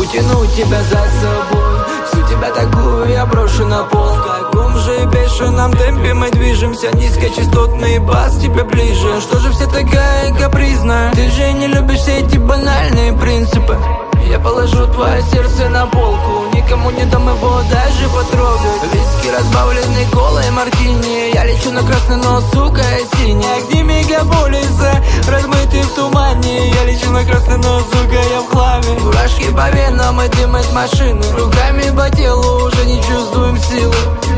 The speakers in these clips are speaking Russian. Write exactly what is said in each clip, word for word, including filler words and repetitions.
тянуть тебя за собой. Всю тебя такую я брошу на пол. В каком же бешеном темпе мы движемся, низкочастотный бас тебе ближе. Что же все такая капризная? Ты же не любишь все эти банальные принципы. Я положу твое сердце на полку, никому не дам его даже потрогать. Виски разбавленный колой мартини, я лечу на красный, но сука синий. Огни мегаполиса размыты в тумане, я лечу на красный, но сука я в хламе. Мурашки по венам и дым из машины, руками по телу уже не чувствуем силы.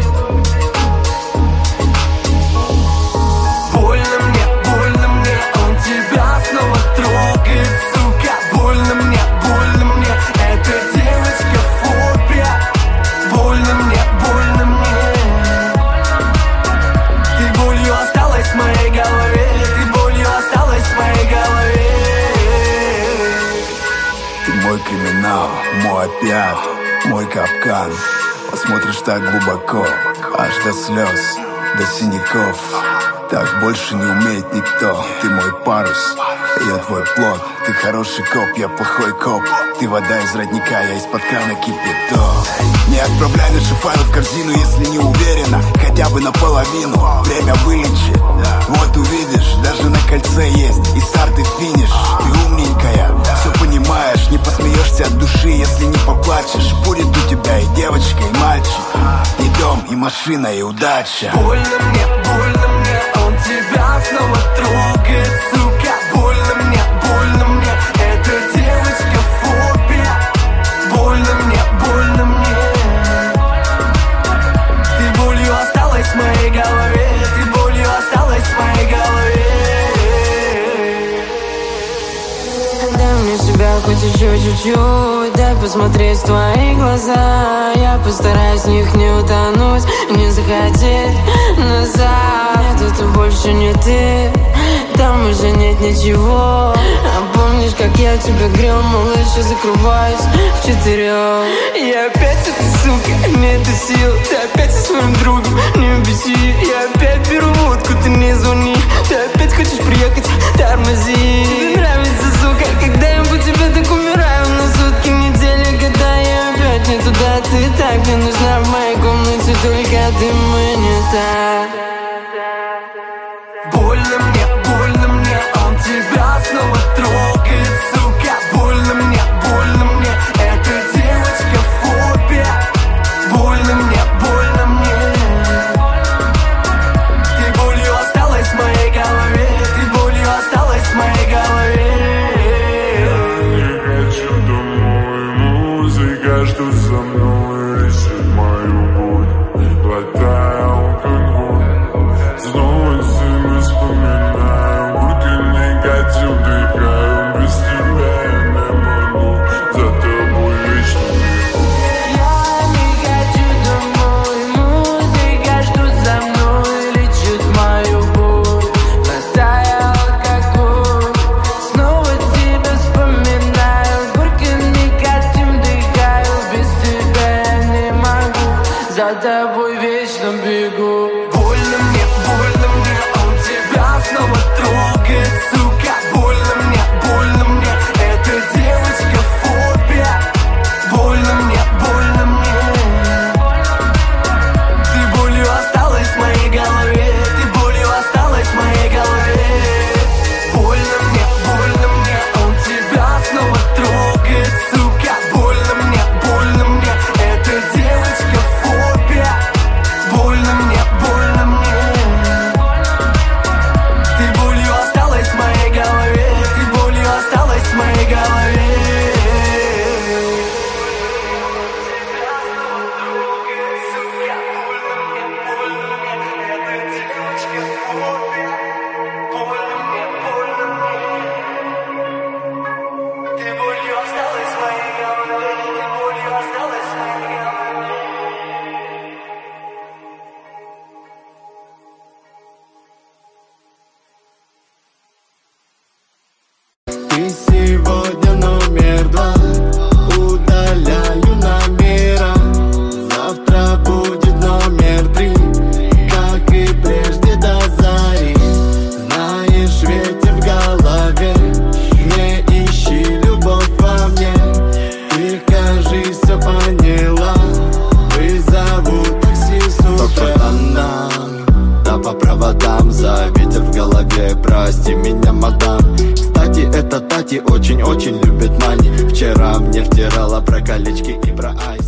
Больно мне, больно мне, он тебя снова трогает, сука. Больно мне, больно мне, эта девочка фобия. Больно мне, больно мне. Ты болью осталась в моей голове, ты болью осталась в моей голове. Ты мой криминал, мой опиат, мой капкан. Посмотришь так глубоко, аж до слез, до синяков. Так больше не умеет никто. Ты мой парус, я твой плод. Ты хороший коп, я плохой коп. Ты вода из родника, я из-под крана кипяток. Не отправляй наши файлы в корзину, если не уверена, хотя бы наполовину. Время вылечит, вот увидишь, даже на кольце есть и старт, и финиш. Ты умненькая, все понимаешь, не посмеешься от души, если не поплачешь. Будет у тебя и девочка, и мальчик, и дом, и машина, и удача. Больно мне, больно мне, он тебя снова трогает, сука. Больно мне, больно мне, эта девочка фобия. Больно мне, больно мне. Ты болью осталась в моей голове, ты болью осталась в моей голове. Дай мне себя хоть еще чуть-чуть, дай посмотреть в твои глаза. Я постараюсь в них не утонуть, не захотеть назад. Нет, это больше не ты, там уже нет ничего. А помнишь, как я тебя грел, малыш, я закрываюсь в четырех. Я опять эта сука, не это сил. Ты опять со своим другом, не беси. Я опять беру водку, ты не звони. Ты опять хочешь приехать, тормози. Тебе нравится, сука, когда я по тебе так умираю. На сутки, недели, года, я опять не туда. Ты так мне нужна в моей комнате, только ты мне так. Больно мне, больно мне, он тебя снова трогает, сука. Больно мне, больно мне, эта девочка фобия. Больно мне, больно мне. Ты болью осталась в моей голове, ты болью осталась в моей голове. Не хочу домой, музыка, что со мной рисует мою боль. Глотая алкоголь, голове. Прости меня, мадам. Кстати, эта Тати очень-очень любит мани. Вчера мне втирала про колечки и про ай.